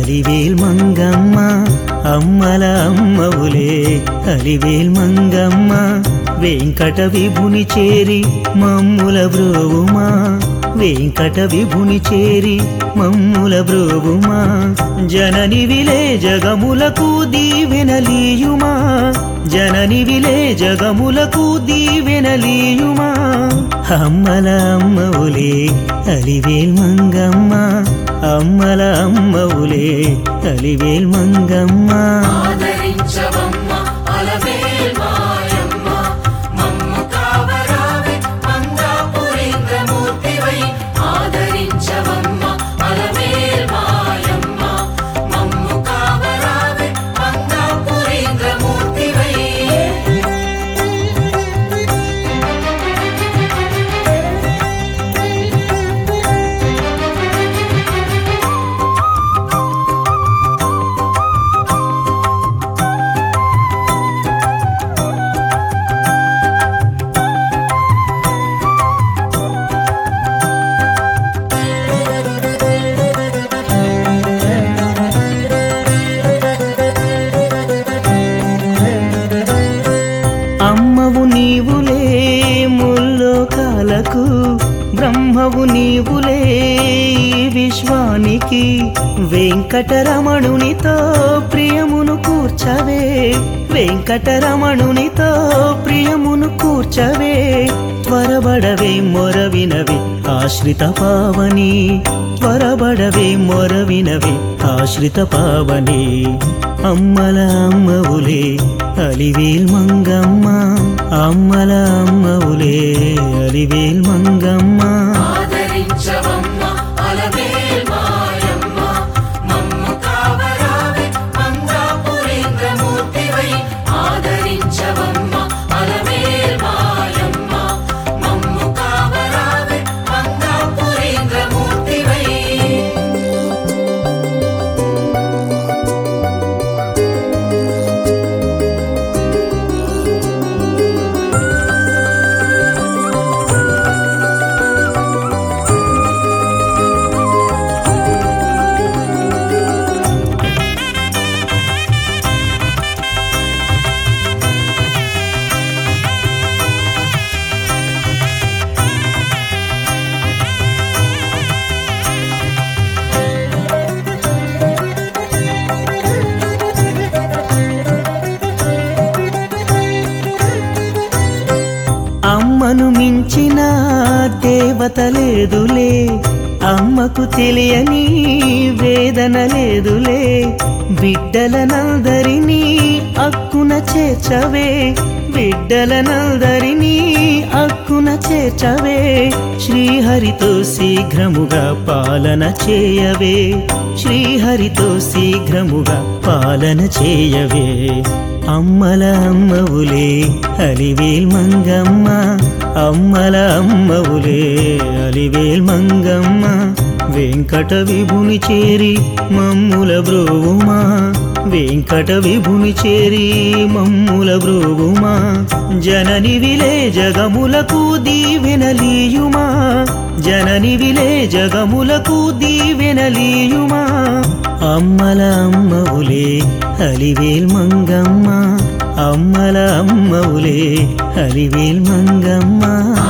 అలివేల్ మంగమ్మ అమ్మల అమ్మవులే అలివేల్ మంగమ్మ వెంకట విభుని చేరి మమ్ముల బ్రోవుమా వెంకట విభుని చేరి మమ్ముల బ్రోవుమా జననివిలే జగములకు దీవెనలీయుమా జననివిలే జగములకు దీవెనలీయుమా అమ్మల అమ్మవులే అలివేల్ మంగమ్మ అమ్మల అమ్మవులే అలివేల్ మంగమ్మ ఆదరించవమ్మ అలవేల్ మాయమ్మ మమ్ము కావరావే మంగాపురీంద్రమూర్తివై ఆదరించవమ్మ అలవేల్ మాయమ్మ మమ్ము కావరావే మంగాపురీంద్రమూర్తివై అమ్మవు నీవులే ముల్లోకాలకు బ్రహ్మవు నీవులే ఈ విశ్వానికి వెంకటరమణునితో ప్రియమును కూర్చవే వెంకటరమణునితో ప్రియమును కూర్చవే త్వరబడవే మొరవినవి ఆశ్రిత పావని త్వరబడవే మొరవినవి ఆశ్రిత పావని అమ్మల అమ్మవులే అలివేల్ మంగమ్మ అమ్మల అమ్మవులే అలివేల్ మంగమ్మ ఆదరించవమ్మ అలవేల్ మాయమ్మ మమ్ము కావరావే మంగాపురీంద్రమూర్తివై ఆదరించవమ్మ అలవేల్ మాయమ్మ మమ్ము కావరావే మంగాపురీంద్రమూర్తివై అమ్మను మించిన దేవత లేదులే అమ్మకు తెలియని వేదన లేదులే బిడ్డలనందరినీ అక్కున చేర్చవే బిడ్డలనందరినీ అక్కున చేర్చవే శ్రీహరితో శీఘ్రముగా పాలన చేయవే శ్రీహరితో శీఘ్రముగా పాలన చేయవే అమ్మల అమ్మవులే అలివేల్ మంగమ్మ అమ్మల అమ్మవులే అలివేల్ మంగమ్మ వెంకట విభుని చేరి మమ్ముల బ్రోవుమా వెంకట విభుని చేరి మమ్ముల బ్రోవుమా జననివిలే జగములకు దీవెనలీయుమా జననివిలే జగములకు దీవెనలీయుమా అమ్మల అమ్మవులే అలివేల్ మంగమ్మ అమ్మల అమ్మవులే అలివేల్ మంగమ్మ